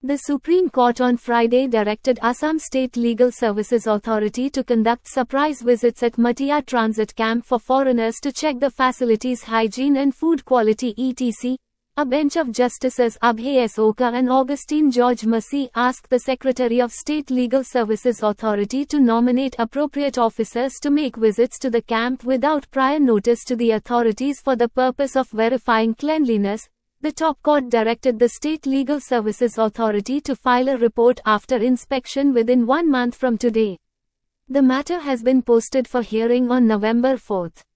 The Supreme Court on Friday directed Assam State Legal Services Authority to conduct surprise visits at Matia Transit Camp for foreigners to check the facilities' hygiene and food quality etc. A bench of Justices Abhay S. Oka and Augustine George Massey asked the Secretary of State Legal Services Authority to nominate appropriate officers to make visits to the camp without prior notice to the authorities for the purpose of verifying cleanliness. The top court directed the State Legal Services Authority to file a report after inspection within 1 month from today. The matter has been posted for hearing on November 4.